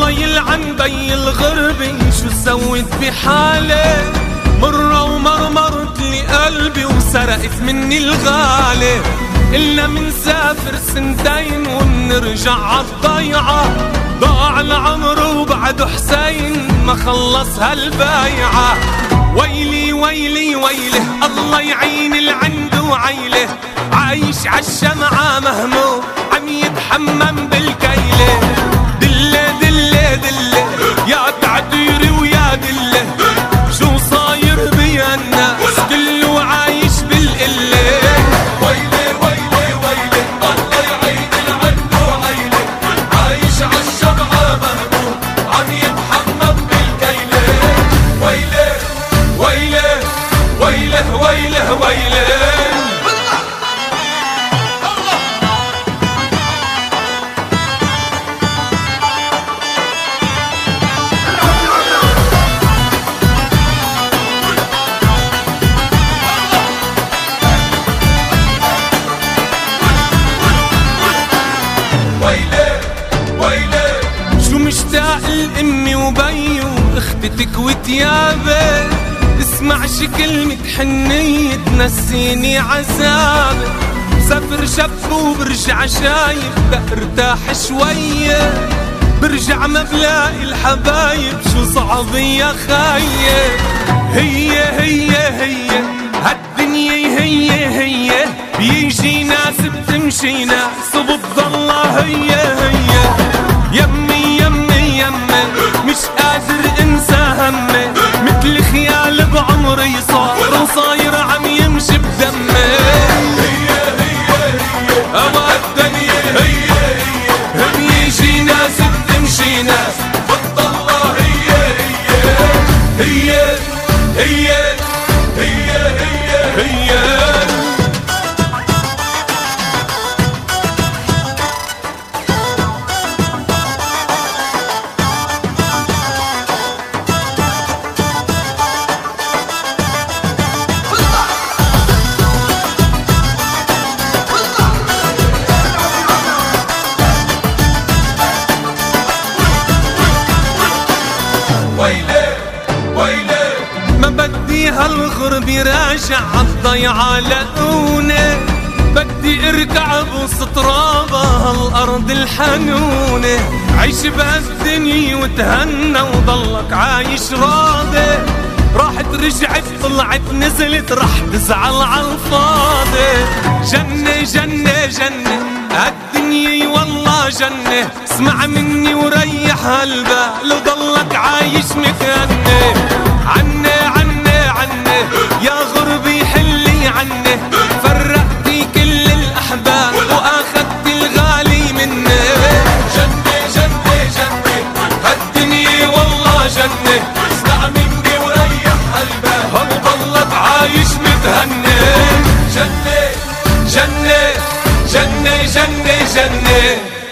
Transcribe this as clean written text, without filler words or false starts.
الله يلعن بي الغربي شو سويت بحالي، مرة ومرمرت لي قلبي وسرقت مني الغالي. إلا منسافر سنتين ومنرجع عالضيعة، ضاع العمر وبعد حسين ما خلص هالبايعة. ويلي ويلي ويله الله يعين العند وعيله، عايش عالشمعة مهموم عم يتحمم بالكيلة. دلة دلة دلة يا تعديري ويا دلة، شو صاير بيا الناس كله عايش بالقلة. ويلي ويلي ويلي الله يعين العند وعيله، عايش عالشمعة مهموم عم يتحمم بالكيلة. ويلي ويلي ويله ويله ويله مشتاق لأمي وبي واختتك وتيابي، اسمع شي كلمة حنية تنسيني عذابي. بسافر شب وبرجع شايف بقى ارتاح شوية، برجع ما بلاقي الحبايب شو صعب يا خاية. هي هي هي هالدنيا هي بيجي ناس بتمشي ناس وبتضلها هي يمي يمي يمي مش قادر انسى همي، مثل خيال بعمري صار وصاير عم يمشي بدمي. هي أما الدنيا هي بيجي ناس بتمشي ناس بتضلها هي هي هي ويلي ويلي ما بدي هالغرب راجع عالضيعة لقوني، بدي اركع بوسط ترابها هالارض الحنونة. عيش بهالدنيا وتهنى وضلك عايش راضي، راحت رجعت طلعت نزلت رح تزعل عالفاضي. جنة جنة جنة هالدنيا والله جنة، اسمع مني وريح هالبال وضلك عايش مكاني. عني عني عني يا غربي حلي عني، فرقتي كل الأحباب وأخذت الغالي مني. جنة جنة جنة هالدنيا والله جنة، اسمع مني وريح قلبك وضلك عايش متهني. جنة جنة جنة جنة جنة